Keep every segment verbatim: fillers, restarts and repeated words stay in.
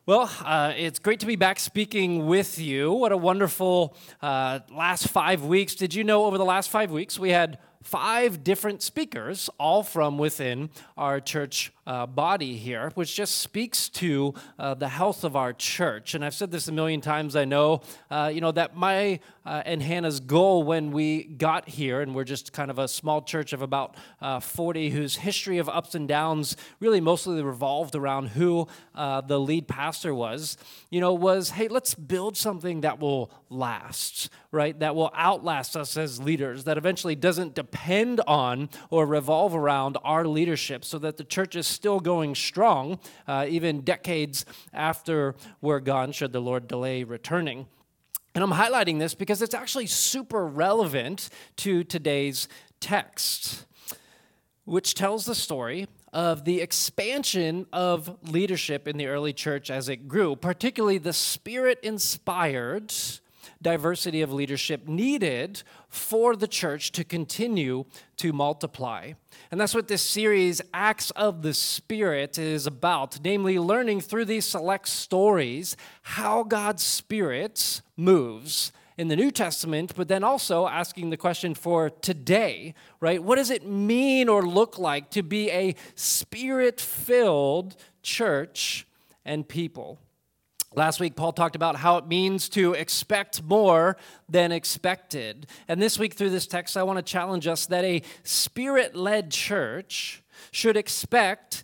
Well, uh, it's great to be back speaking with you. What a wonderful uh, last five weeks. Did you know over the last five weeks we had five different speakers, all from within our church uh, body here, which just speaks to uh, the health of our church. And I've said this a million times, I know, uh, you know, that my uh, and Hannah's goal when we got here, and we're just kind of a small church of about uh, forty, whose history of ups and downs really mostly revolved around who uh, the lead pastor was, you know, was, hey, let's build something that will last, right? That will outlast us as leaders, that eventually doesn't depend on or revolve around our leadership, so that the church is still going strong, uh, even decades after we're gone, should the Lord delay returning. And I'm highlighting this because it's actually super relevant to today's text, which tells the story of the expansion of leadership in the early church as it grew, particularly the Spirit-inspired diversity of leadership needed for the church to continue to multiply. And that's what this series, Acts of the Spirit, is about, namely learning through these select stories how God's Spirit moves in the New Testament, but then also asking the question for today, right? What does it mean or look like to be a Spirit-filled church and people? Last week, Paul talked about how it means to expect more than expected. And this week, through this text, I want to challenge us that a Spirit-led church should expect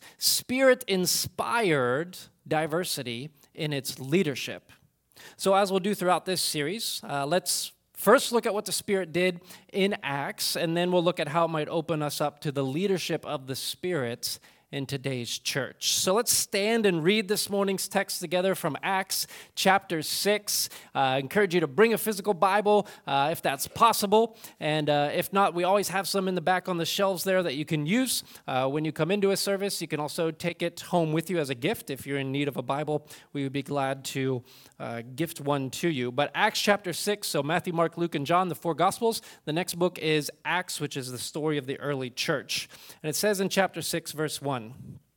Spirit-inspired diversity in its leadership. So as we'll do throughout this series, uh, let's first look at what the Spirit did in Acts, and then we'll look at how it might open us up to the leadership of the Spirit in today's church. So let's stand and read this morning's text together from Acts chapter six. Uh, I encourage you to bring a physical Bible uh, if that's possible. And uh, if not, we always have some in the back on the shelves there that you can use uh, when you come into a service. You can also take it home with you as a gift. If you're in need of a Bible, we would be glad to uh, gift one to you. But Acts chapter six, so Matthew, Mark, Luke, and John, the four Gospels. The next book is Acts, which is the story of the early church. And it says in chapter six, verse one,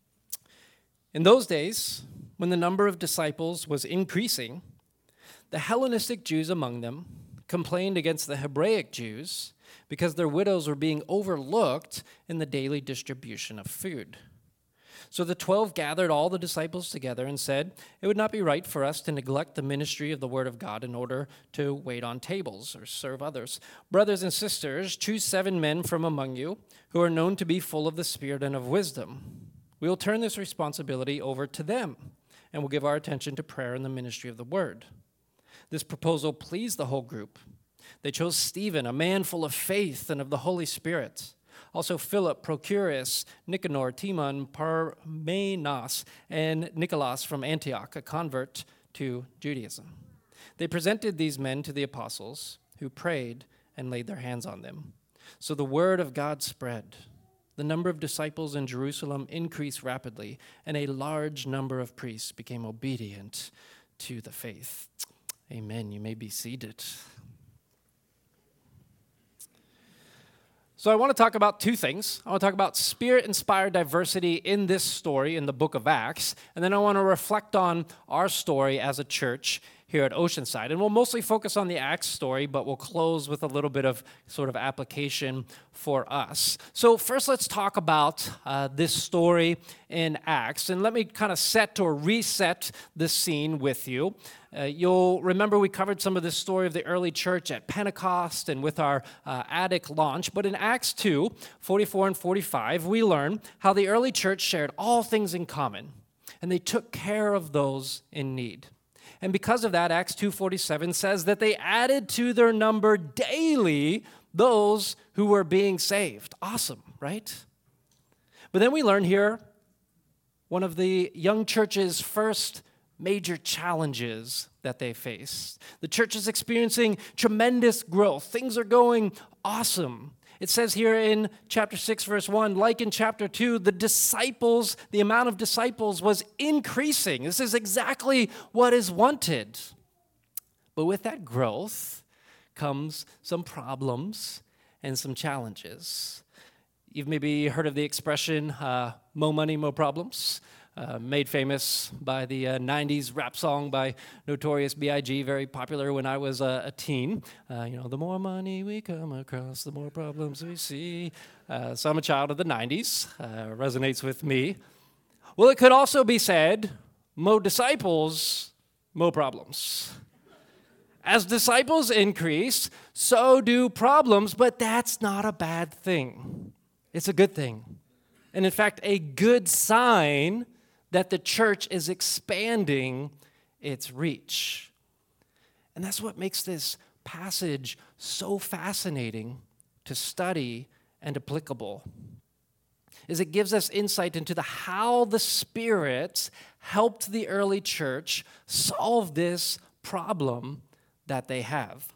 "In those days, when the number of disciples was increasing, the Hellenistic Jews among them complained against the Hebraic Jews because their widows were being overlooked in the daily distribution of food. So the twelve gathered all the disciples together and said, 'It would not be right for us to neglect the ministry of the word of God in order to wait on tables or serve others. Brothers and sisters, choose seven men from among you who are known to be full of the Spirit and of wisdom. We will turn this responsibility over to them, and we'll give our attention to prayer and the ministry of the word.' This proposal pleased the whole group. They chose Stephen, a man full of faith and of the Holy Spirit. Also Philip, Prochorus, Nicanor, Timon, Parmenas, and Nicholas from Antioch, a convert to Judaism. They presented these men to the apostles, who prayed and laid their hands on them. So the word of God spread. The number of disciples in Jerusalem increased rapidly, and a large number of priests became obedient to the faith." Amen. You may be seated. So I want to talk about two things. I want to talk about Spirit-inspired diversity in this story in the book of Acts, and then I want to reflect on our story as a church here at Oceanside. And we'll mostly focus on the Acts story, but we'll close with a little bit of sort of application for us. So first, let's talk about uh, this story in Acts. And let me kind of set or reset the scene with you. Uh, you'll remember we covered some of this story of the early church at Pentecost and with our uh, attic launch. But in Acts two, forty-four and forty-five, we learn how the early church shared all things in common, and they took care of those in need. And because of that, Acts two forty-seven says that they added to their number daily those who were being saved. Awesome, right? But then we learn here one of the young church's first major challenges that they face. The church is experiencing tremendous growth. Things are going awesome. It says here in chapter six, verse one, like in chapter two, the disciples, the amount of disciples was increasing. This is exactly what is wanted. But with that growth comes some problems and some challenges. You've maybe heard of the expression, uh, mo money, mo problems. uh, made famous by the uh, nineties rap song by Notorious B I G, very popular when I was uh, a teen. Uh, you know, the more money we come across, the more problems we see. Uh, so I'm a child of the nineties, uh, resonates with me. Well, it could also be said, mo disciples, mo problems. As disciples increase, so do problems, but that's not a bad thing. It's a good thing. And in fact, a good sign that the church is expanding its reach. And that's what makes this passage so fascinating to study and applicable, is it gives us insight into the how the Spirit helped the early church solve this problem that they have.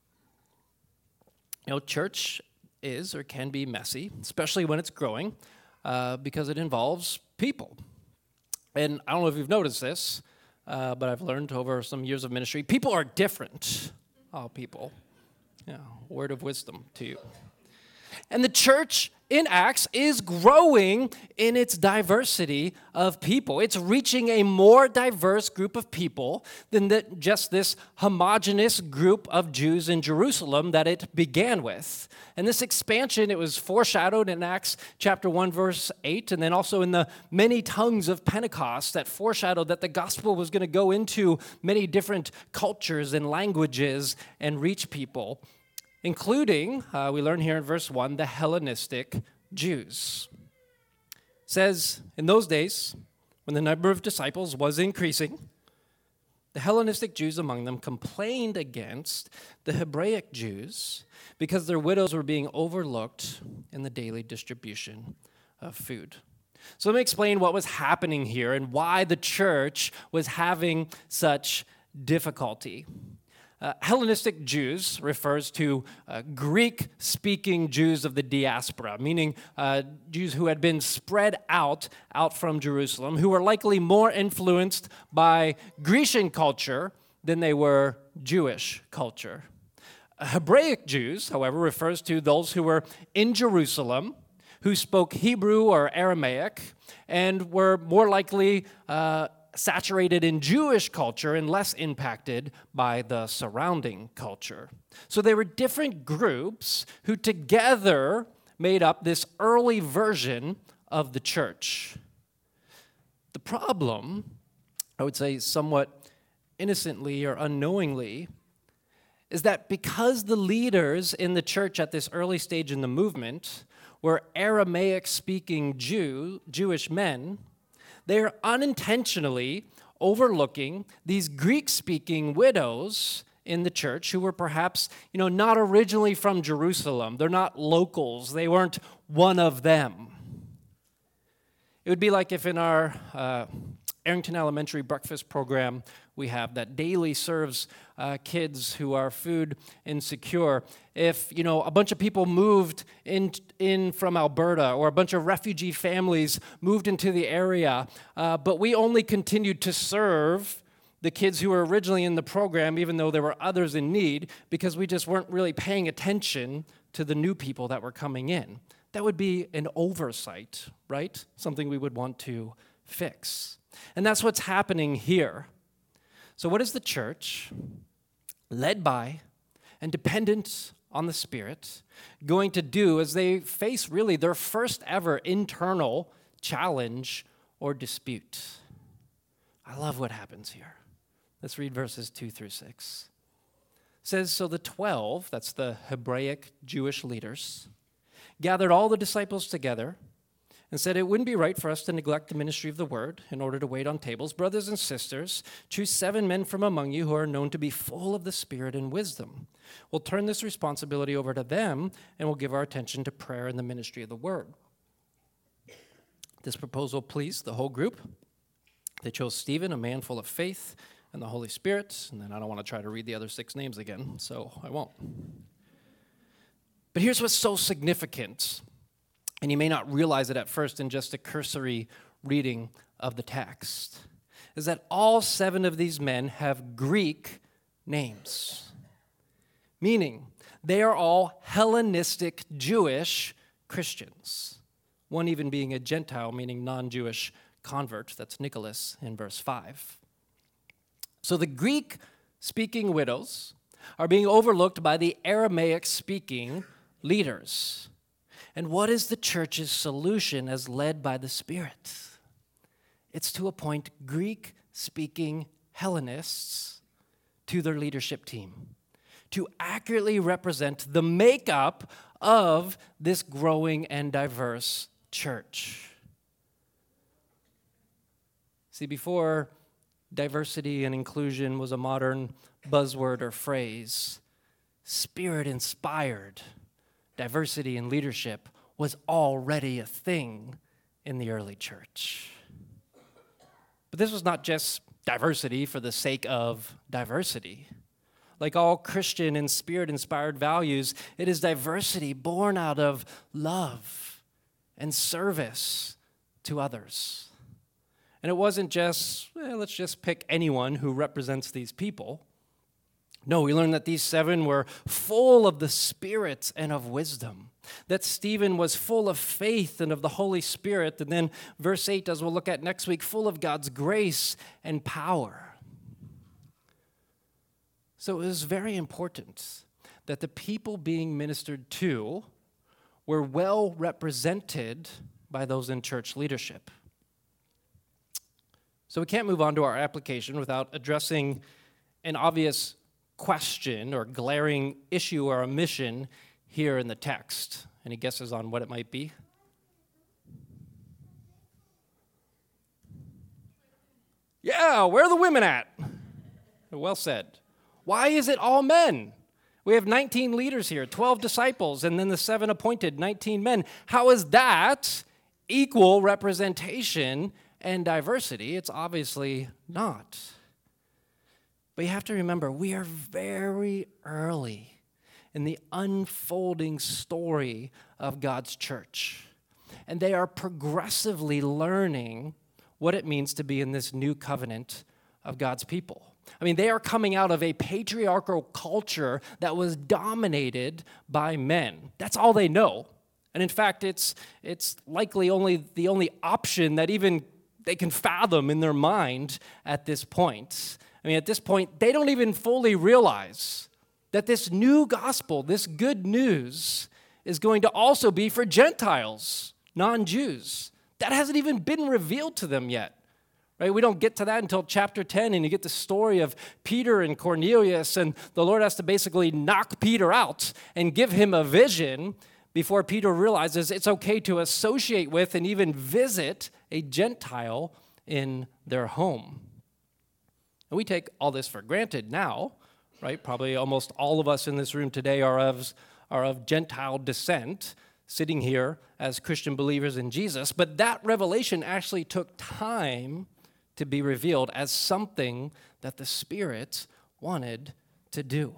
You know, church is or can be messy, especially when it's growing, uh, because it involves people. And I don't know if you've noticed this, uh, but I've learned over some years of ministry, people are different. All people. Yeah, word of wisdom to you. And the church in Acts is growing in its diversity of people. It's reaching a more diverse group of people than the, just this homogeneous group of Jews in Jerusalem that it began with. And this expansion, it was foreshadowed in Acts chapter one, verse eight, and then also in the many tongues of Pentecost that foreshadowed that the gospel was going to go into many different cultures and languages and reach people, including, uh, we learn here in verse one, the Hellenistic Jews. It says, in those days, when the number of disciples was increasing, the Hellenistic Jews among them complained against the Hebraic Jews because their widows were being overlooked in the daily distribution of food. So let me explain what was happening here and why the church was having such difficulty. Uh, Hellenistic Jews refers to uh, Greek-speaking Jews of the diaspora, meaning uh, Jews who had been spread out, out from Jerusalem, who were likely more influenced by Grecian culture than they were Jewish culture. Uh, Hebraic Jews, however, refers to those who were in Jerusalem, who spoke Hebrew or Aramaic, and were more likely uh, saturated in Jewish culture and less impacted by the surrounding culture. So they were different groups who together made up this early version of the church. The problem, I would say somewhat innocently or unknowingly, is that because the leaders in the church at this early stage in the movement were Aramaic-speaking Jew, Jewish men, they are unintentionally overlooking these Greek-speaking widows in the church who were perhaps, you know, not originally from Jerusalem. They're not locals. They weren't one of them. It would be like if in our uh, Arrington Elementary breakfast program we have that daily serves uh, kids who are food insecure. If, you know, a bunch of people moved in, in from Alberta or a bunch of refugee families moved into the area, uh, but we only continued to serve the kids who were originally in the program, even though there were others in need, because we just weren't really paying attention to the new people that were coming in. That would be an oversight, right? Something we would want to fix. And that's what's happening here. So what is the church, led by and dependent on the Spirit, going to do as they face really their first ever internal challenge or dispute? I love what happens here. Let's read verses two through six. It says, so the twelve, that's the Hebraic Jewish leaders, gathered all the disciples together and said, it wouldn't be right for us to neglect the ministry of the word in order to wait on tables. Brothers and sisters, choose seven men from among you who are known to be full of the Spirit and wisdom. We'll turn this responsibility over to them, and we'll give our attention to prayer and the ministry of the word. This proposal pleased the whole group. They chose Stephen, a man full of faith and the Holy Spirit, and then I don't want to try to read the other six names again, so I won't. But here's what's so significant, and you may not realize it at first in just a cursory reading of the text, is that all seven of these men have Greek names, meaning they are all Hellenistic Jewish Christians, one even being a Gentile, meaning non-Jewish convert. That's Nicholas in verse five. So the Greek-speaking widows are being overlooked by the Aramaic-speaking leaders. And what is the church's solution as led by the Spirit? It's to appoint Greek-speaking Hellenists to their leadership team to accurately represent the makeup of this growing and diverse church. See, before diversity and inclusion was a modern buzzword or phrase, Spirit-inspired diversity and leadership was already a thing in the early church. But this was not just diversity for the sake of diversity. Like all Christian and Spirit-inspired values, it is diversity born out of love and service to others. And it wasn't just, eh, let's just pick anyone who represents these people. No, we learned that these seven were full of the Spirit and of wisdom, that Stephen was full of faith and of the Holy Spirit, and then verse eight, as we'll look at next week, full of God's grace and power. So it was very important that the people being ministered to were well represented by those in church leadership. So we can't move on to our application without addressing an obvious question or glaring issue or omission here in the text. Any guesses on what it might be? Yeah, where are the women at? Well said. Why is it all men? We have nineteen leaders here, twelve disciples, and then the seven appointed, nineteen men. How is that equal representation and diversity? It's obviously not. But you have to remember, we are very early in the unfolding story of God's church. And they are progressively learning what it means to be in this new covenant of God's people. I mean, they are coming out of a patriarchal culture that was dominated by men. That's all they know. And in fact, it's it's likely only the only option that even they can fathom in their mind at this point. I mean, at this point, they don't even fully realize that this new gospel, this good news, is going to also be for Gentiles, non-Jews. That hasn't even been revealed to them yet. Right? We don't get to that until chapter ten, and you get the story of Peter and Cornelius, and the Lord has to basically knock Peter out and give him a vision before Peter realizes it's okay to associate with and even visit a Gentile in their home. And we take all this for granted now, right? Probably almost all of us in this room today are of, are of Gentile descent, sitting here as Christian believers in Jesus. But that revelation actually took time to be revealed as something that the Spirit wanted to do.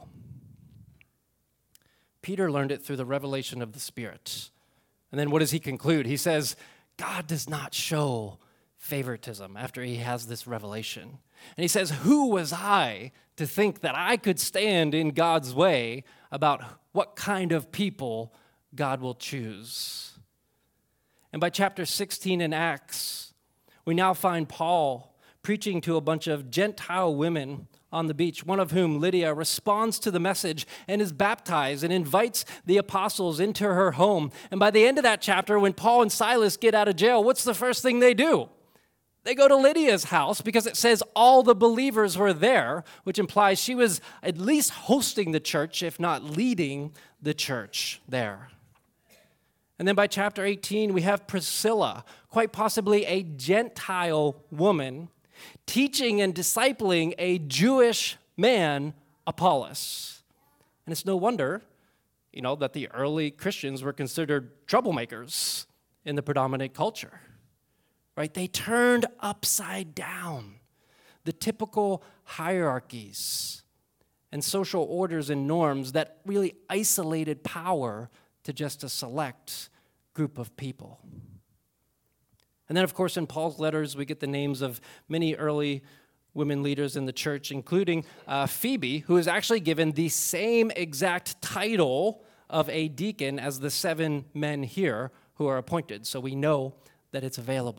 Peter learned it through the revelation of the Spirit. And then what does he conclude? He says, God does not show favoritism after he has this revelation. And he says, who was I to think that I could stand in God's way about what kind of people God will choose? And by chapter sixteen in Acts, we now find Paul preaching to a bunch of Gentile women on the beach, one of whom, Lydia, responds to the message and is baptized and invites the apostles into her home. And by the end of that chapter, when Paul and Silas get out of jail, what's the first thing they do? They go to Lydia's house because it says all the believers were there, which implies she was at least hosting the church, if not leading the church there. And then by chapter eighteen, we have Priscilla, quite possibly a Gentile woman, teaching and discipling a Jewish man, Apollos. And it's no wonder, you know, that the early Christians were considered troublemakers in the predominant culture. Right? They turned upside down the typical hierarchies and social orders and norms that really isolated power to just a select group of people. And then, of course, in Paul's letters, we get the names of many early women leaders in the church, including uh, Phoebe, who is actually given the same exact title of a deacon as the seven men here who are appointed. So we know that it's available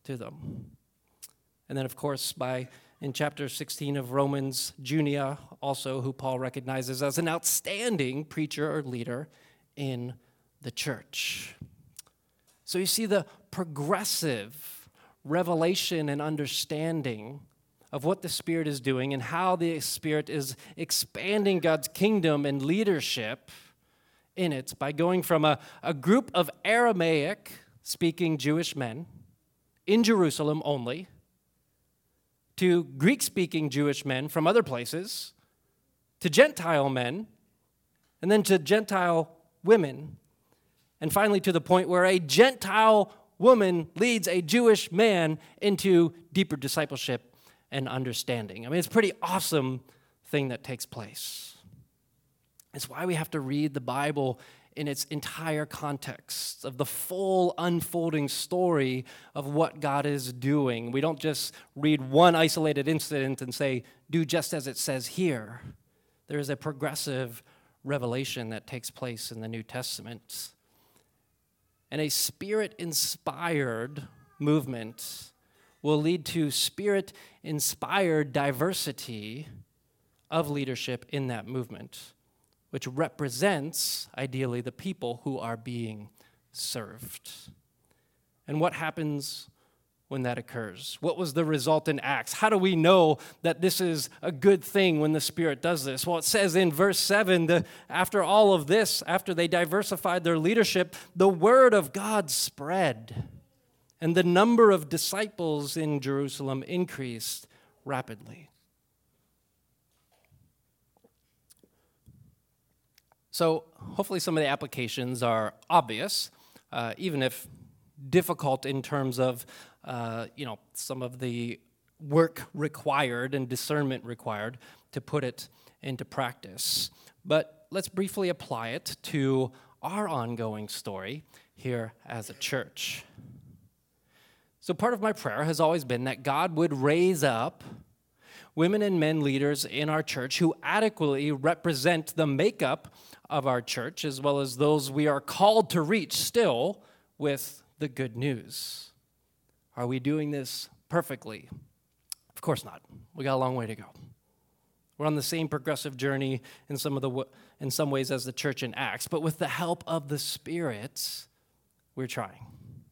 to them. And then, of course, by in chapter sixteen of Romans, Junia, also who Paul recognizes as an outstanding preacher or leader in the church. So you see the progressive revelation and understanding of what the Spirit is doing and how the Spirit is expanding God's kingdom and leadership in it by going from a, a group of Aramaic-speaking Jewish men in Jerusalem only to Greek-speaking Jewish men from other places, to Gentile men, and then to Gentile women, and finally to the point where a Gentile woman leads a Jewish man into deeper discipleship and understanding. I mean, it's a pretty awesome thing that takes place. It's why we have to read the Bible in its entire context of the full unfolding story of what God is doing. We don't just read one isolated incident and say, do just as it says here. There is a progressive revelation that takes place in the New Testament. And a Spirit-inspired movement will lead to Spirit-inspired diversity of leadership in that movement, which represents, ideally, the people who are being served. And what happens when that occurs? What was the result in Acts? How do we know that this is a good thing when the Spirit does this? Well, it says in verse seven that after all of this, after they diversified their leadership, the word of God spread, and the number of disciples in Jerusalem increased rapidly. So hopefully some of the applications are obvious, uh, even if difficult in terms of, uh, you know, some of the work required and discernment required to put it into practice. But let's briefly apply it to our ongoing story here as a church. So part of my prayer has always been that God would raise up women and men leaders in our church who adequately represent the makeup of our church, as well as those we are called to reach still with the good news. Are we doing this perfectly? Of course not. We got a long way to go. We're on the same progressive journey in some of the in some ways as the church in Acts, but with the help of the Spirit, we're trying.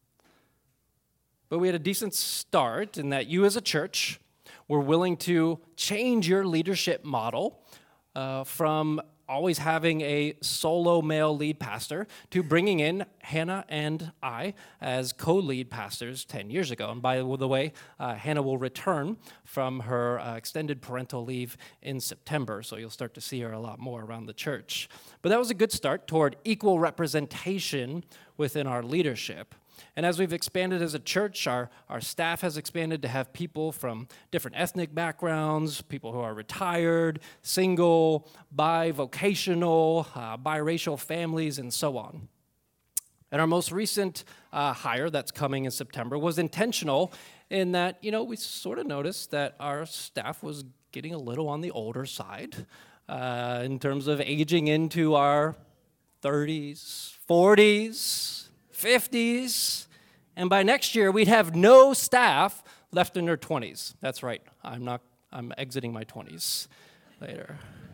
But we had a decent start in that you as a church were willing to change your leadership model uh, from always having a solo male lead pastor to bringing in Hannah and I as co-lead pastors ten years ago. And by the way, uh, Hannah will return from her uh, extended parental leave in September, so you'll start to see her a lot more around the church. But that was a good start toward equal representation within our leadership. And as we've expanded as a church, our, our staff has expanded to have people from different ethnic backgrounds, people who are retired, single, bivocational, uh, biracial families, and so on. And our most recent uh, hire that's coming in September was intentional in that, you know, we sort of noticed that our staff was getting a little on the older side uh, in terms of aging into our thirties, forties, fifties, and by next year we'd have no staff left in their twenties. That's right. I'm not. I'm exiting my twenties later.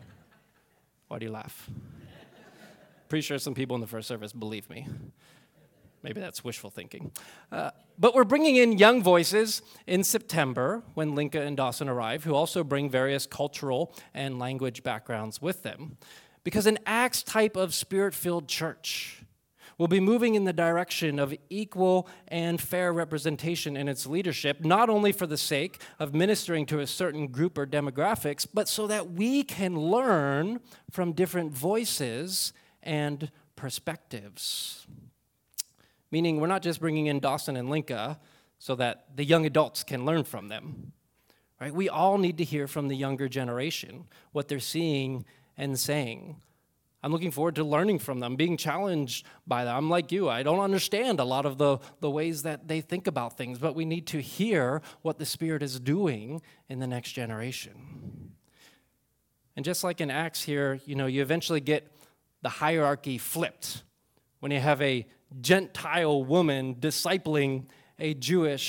Why do you laugh? Pretty sure some people in the first service believe me. Maybe that's wishful thinking. Uh, but we're bringing in young voices in September when Linka and Dawson arrive, who also bring various cultural and language backgrounds with them, because an Acts type of Spirit-filled church will be moving in the direction of equal and fair representation in its leadership, not only for the sake of ministering to a certain group or demographics, but so that we can learn from different voices and perspectives. Meaning we're not just bringing in Dawson and Linka so that the young adults can learn from them. Right? We all need to hear from the younger generation, what they're seeing and saying. I'm looking forward to learning from them, being challenged by them. I'm like you. I don't understand a lot of the, the ways that they think about things, but we need to hear what the Spirit is doing in the next generation. And just like in Acts here, you know, you eventually get the hierarchy flipped when you have a Gentile woman discipling a Jewish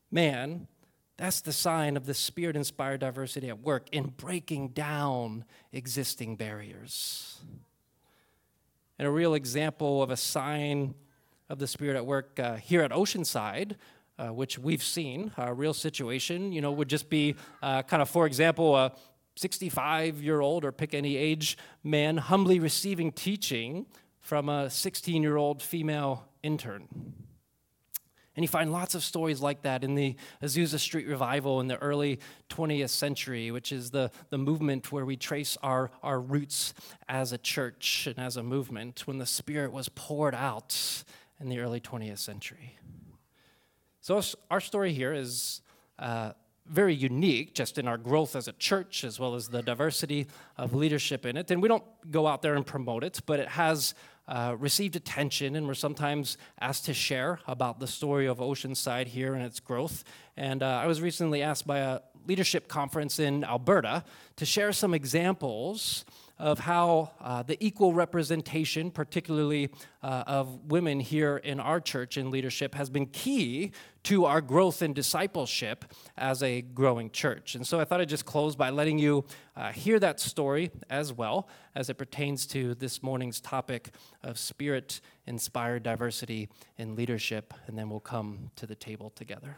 Man, that's the sign of the Spirit-inspired diversity at work in breaking down existing barriers. And a real example of a sign of the Spirit at work uh, here at Oceanside, uh, which we've seen, a real situation, you know, would just be uh, kind of, for example, a sixty-five-year-old or pick any age man humbly receiving teaching from a sixteen-year-old female intern. And you find lots of stories like that in the Azusa Street Revival in the early twentieth century, which is the, the movement where we trace our, our roots as a church and as a movement when the Spirit was poured out in the early twentieth century. So our story here is uh, very unique just in our growth as a church as well as the diversity of leadership in it. And we don't go out there and promote it, but it has Uh, received attention, and we're sometimes asked to share about the story of Oceanside here and its growth. And uh, I was recently asked by a leadership conference in Alberta to share some examples of how uh, the equal representation, particularly uh, of women here in our church in leadership, has been key to our growth and discipleship as a growing church. And so I thought I'd just close by letting you uh, hear that story as well as it pertains to this morning's topic of Spirit-inspired diversity in leadership, and then we'll come to the table together.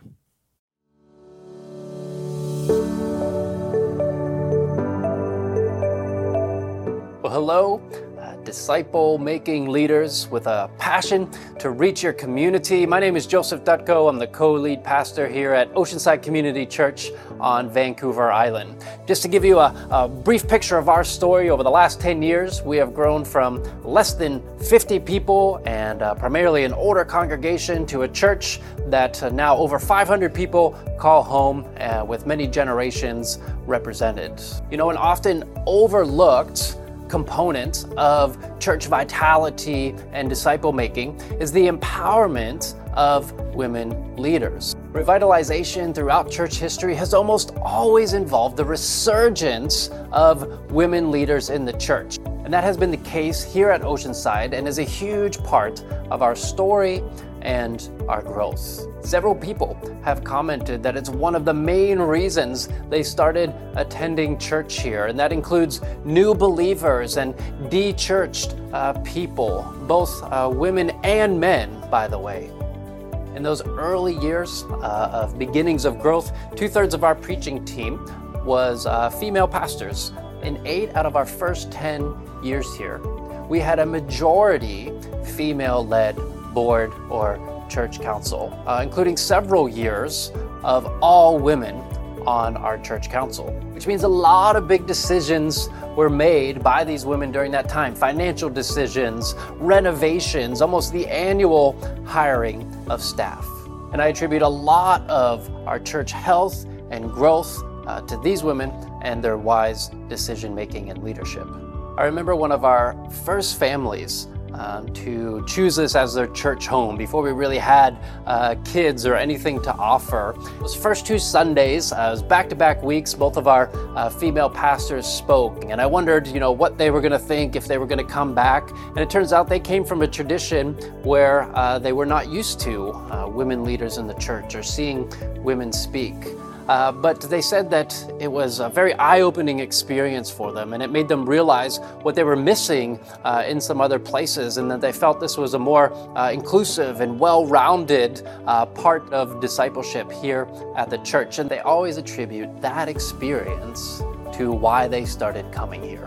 Well, hello, uh, disciple-making leaders with a passion to reach your community. My name is Joseph Dutko. I'm the co-lead pastor here at Oceanside Community Church on Vancouver Island. Just to give you a, a brief picture of our story, over the last ten years, we have grown from less than fifty people and uh, primarily an older congregation to a church that uh, now over five hundred people call home uh, with many generations represented. You know, an often overlooked component of church vitality and disciple making is the empowerment of women leaders. Revitalization throughout church history has almost always involved the resurgence of women leaders in the church. And that has been the case here at Oceanside and is a huge part of our story and our growth. Several people have commented that it's one of the main reasons they started attending church here, and that includes new believers and de-churched uh, people, both uh, women and men, by the way. In those early years uh, of beginnings of growth, two-thirds of our preaching team was uh, female pastors. In eight out of our first ten years here, we had a majority female-led board or church council, uh, including several years of all women on our church council, which means a lot of big decisions were made by these women during that time. Financial decisions, renovations, almost the annual hiring of staff. And I attribute a lot of our church health and growth uh, to these women and their wise decision-making and leadership. I remember one of our first families Um, to choose this as their church home before we really had uh, kids or anything to offer. Those first two Sundays, uh, it was back-to-back weeks, both of our uh, female pastors spoke, and I wondered, you know, what they were going to think if they were going to come back. And it turns out they came from a tradition where uh, they were not used to uh, women leaders in the church or seeing women speak. Uh, but they said that it was a very eye-opening experience for them, and it made them realize what they were missing uh, in some other places, and that they felt this was a more uh, inclusive and well-rounded uh, part of discipleship here at the church. And they always attribute that experience to why they started coming here.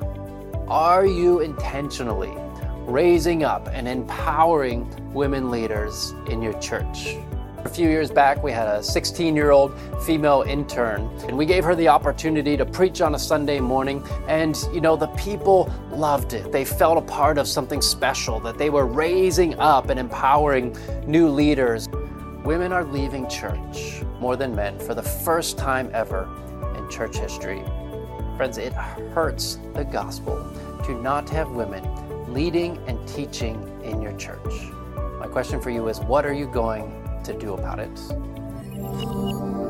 Are you intentionally raising up and empowering women leaders in your church? A few years back, we had a sixteen-year-old female intern, and we gave her the opportunity to preach on a Sunday morning, and you know, the people loved it. They felt a part of something special, that they were raising up and empowering new leaders. Women are leaving church more than men for the first time ever in church history. Friends, it hurts the gospel to not have women leading and teaching in your church. My question for you is, what are you going to do about it?